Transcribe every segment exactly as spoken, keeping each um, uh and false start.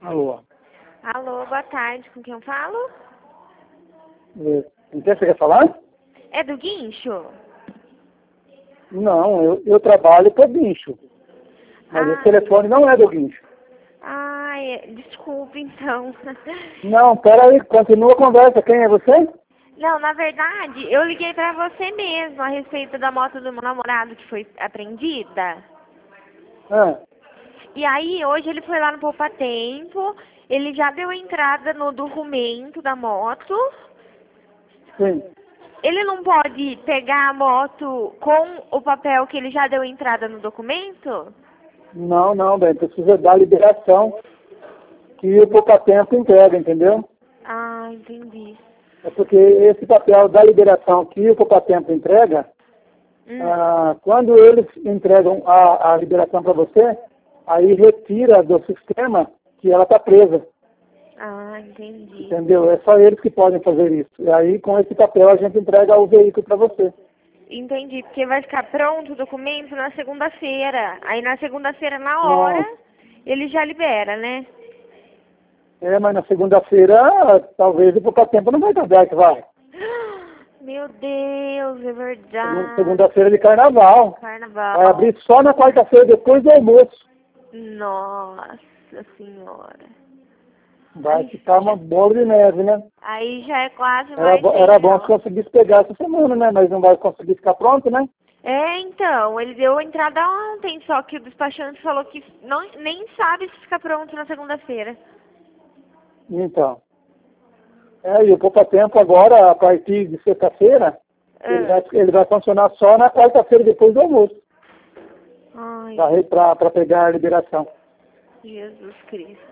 Alô. Alô, boa tarde. Com quem eu falo? Com quem você quer falar? É do guincho? Não, eu, eu trabalho para guincho. Mas Ah, o telefone não é do guincho. ai, desculpe então. Não, peraí, continua a conversa. Quem é você? Não, na verdade, eu liguei pra você mesmo a respeito da moto do meu namorado que foi apreendida. Ah, E aí, hoje ele foi lá no Poupa Tempo, ele já deu entrada no documento da moto. sim. Ele não pode pegar a moto com o papel que ele já deu entrada no documento? Não, não, bem, precisa dar liberação que o pouco tempo entrega, entendeu? Ah, entendi. É porque esse papel da liberação que o pouco tempo entrega, Hum. ah, quando eles entregam a, a liberação para você, aí retira do sistema que ela está presa. Ah, entendi. Entendeu? É só eles que podem fazer isso. E aí, com esse papel, a gente entrega o veículo para você. Entendi, porque vai ficar pronto o documento na segunda-feira. Aí na segunda-feira, na hora, Não. ele já libera, né? É, mas na segunda-feira, talvez o pouco tempo não vai estar aberto, vai. Meu Deus, é verdade. Segunda-feira de carnaval. Carnaval. Vai abrir só na quarta-feira, depois do almoço. Nossa senhora. Vai Ai, ficar uma bola de neve, né? Aí já é quase Era, mais bo- sem era bom se aula. conseguisse pegar essa semana, né? Mas não vai conseguir ficar pronto, né? É, então, ele deu entrada ontem, só que o despachante falou que não, nem sabe se fica pronto na segunda-feira. Então. É, e o pouco tempo agora, a partir de sexta-feira, ele, Ah. vai, ele vai funcionar só na quarta-feira, depois do almoço. Ai, Para pegar a liberação. Jesus Cristo.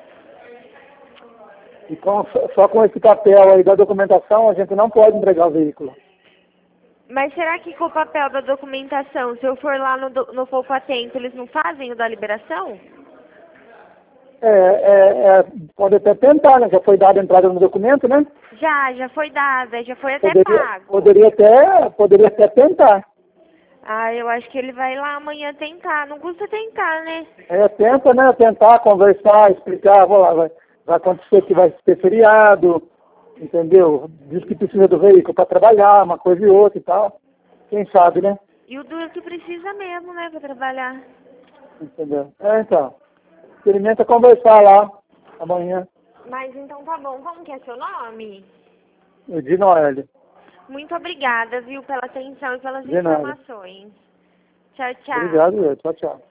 Então, só, só com esse papel aí da documentação, a gente não pode entregar o veículo. Mas será que com o papel da documentação, se eu for lá no, do- no Poupa Tempo, eles não fazem o da liberação? É, é, é, pode até tentar, né? Já foi dada a entrada no documento, né? Já, já foi dada, já foi até Poderia, pago. poderia, até, poderia até tentar. Ah, eu acho que ele vai lá amanhã tentar. Não custa tentar, né? É, tenta, né? Tentar conversar, explicar, vou lá, vai, vai acontecer que vai ter feriado, entendeu? Diz que precisa do veículo para trabalhar, uma coisa e outra e tal. Quem sabe, né? E o duro que precisa mesmo, né, pra trabalhar. Entendeu? É, então. Experimenta conversar lá amanhã. Mas então tá bom. Como que é seu nome? O de Noel. Muito obrigada, viu, pela atenção e pelas De nada. informações. Tchau, tchau. Obrigado, tchau, tchau.